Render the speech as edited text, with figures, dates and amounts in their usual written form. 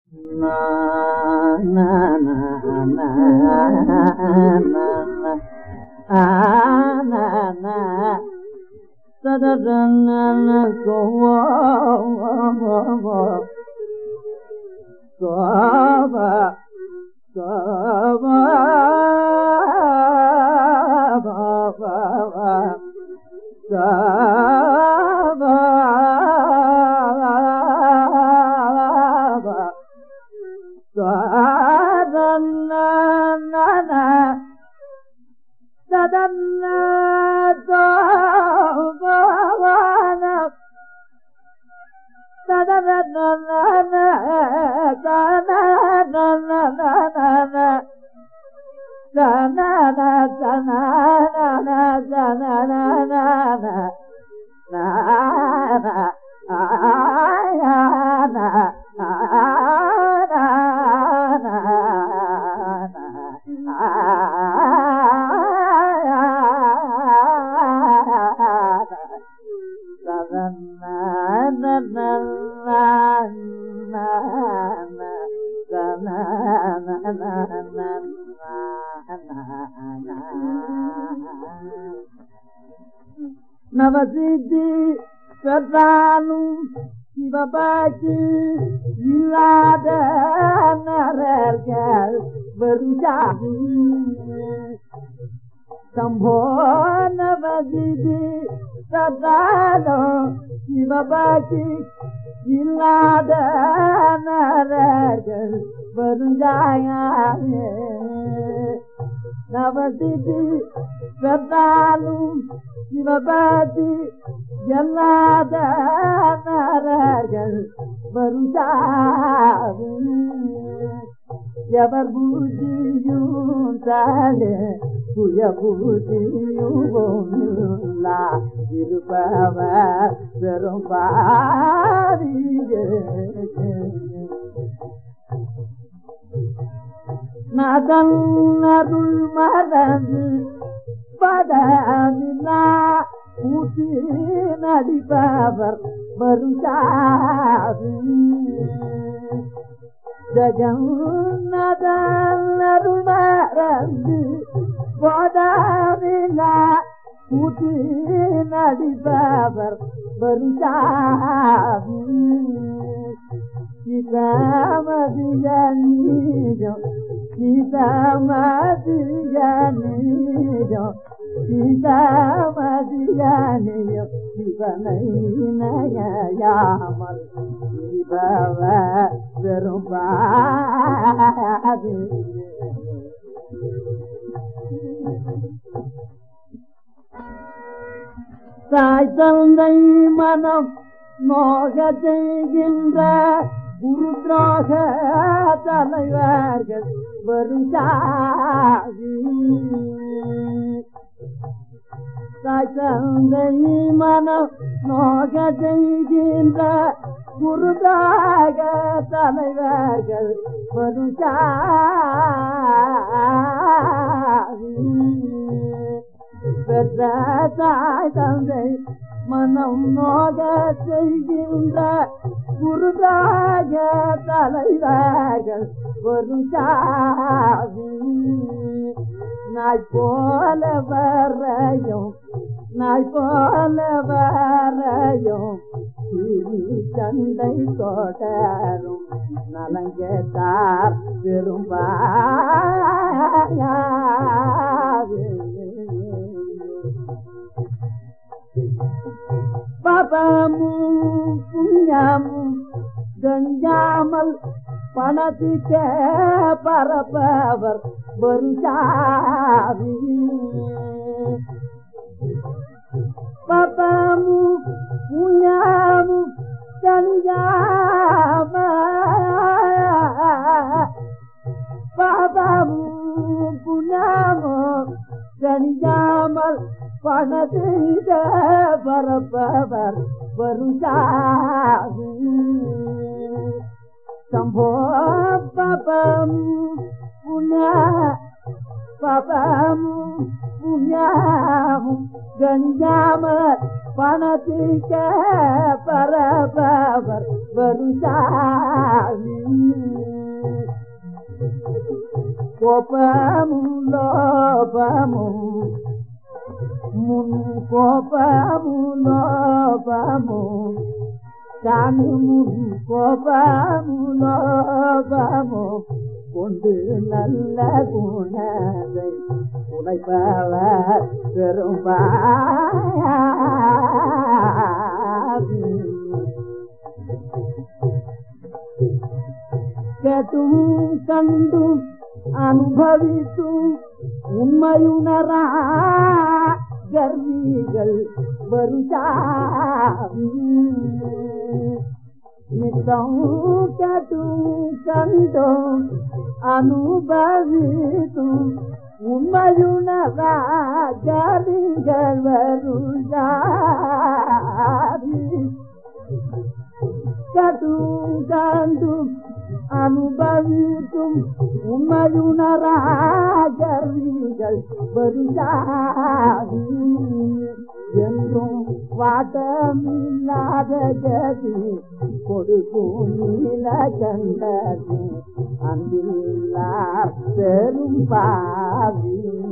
நவசித்தி பெற்றாலும் சிவபாக்கி இல்லாத நரர்கள் வருஷாதி சம்போ நவசித்தி பெற்றாலும் சிவபாக்கி இல்லாத நரர்கள் வருஷாயே நவசித்தி பெற்றாலும் சிவபாதி எல்லாத நரர்கள் வருஷாது எவர் பூஜியும் தானே சுய பூஜியும் இருப்பவர் பெரும் பாரியே நதன் அருள் மறந்து படவில்லா ஊசி நடிப்பவர் வருஷாது ஜகநதன் அருள் மறந்து படவில்லா ஊசி நடிப்பவர் வருஷாது சீதாமதியோ சீதாமதியோ சீதாமதியோ சிவனை நயாமல் சிவவ பெரும்பாது தாய் தந்தை மனம் மோக செய்கின்ற குருத்ரோக தலைவர்கள் வருஷாதி தாய் தந்தை மனம் மோக செய்கின்ற குருத்ரோக தலைவர்கள் வருஷாதி பெற்ற தாய் தந்தை மனம் நோக செய்கின்ற குருதாக தலைவர்கள் வருஷாதி நாய் போல வரையும் நாய் போல வரையும் சண்டை தொடரும் நலங்கேட்டார் பெரும்பாயாது பாபமும் புண்ணியமும் கஞ்சாமல் பணத்துக்கே பரப்பவர் வருஷாதி பாபமும் புண்ணியமும் கஞ்சாம பாபமும் புண்ணியமும் கஞ்சாமல் பணத்திட பரப்பவர் வருஷாதி சம்போ பாபம் புண்ணிய பாபம் புண்ணியம் கஞ்சாமல் பணத்திட பரப்பவர் வருஷாதி கோபமும் லோபமும் முன் கோபமும் லோபமும் காணுமுன் கோபமும் லோபமும் கொண்டு நல்ல குணத்தை உழைப்பவர் பெரும்பாவி கேட்டும் கண்டும் அனுபவித்தும் உண்மையுணரா கர்விகள் வருஷாவி நித்தம் கேட்டும் கண்டும் அனுபவித்தும் உண்மையுணரா கர்விகள் வருஷாவி கேட்டும் கண்டும் அனுபவிக்கும் உண்மையுணராகர்கள் வருஷாவி என்றும் வாட்டமில்லாத கதி கொடுக்கும் நீல கண்டது அன்பில்லார் பெரும் பாவி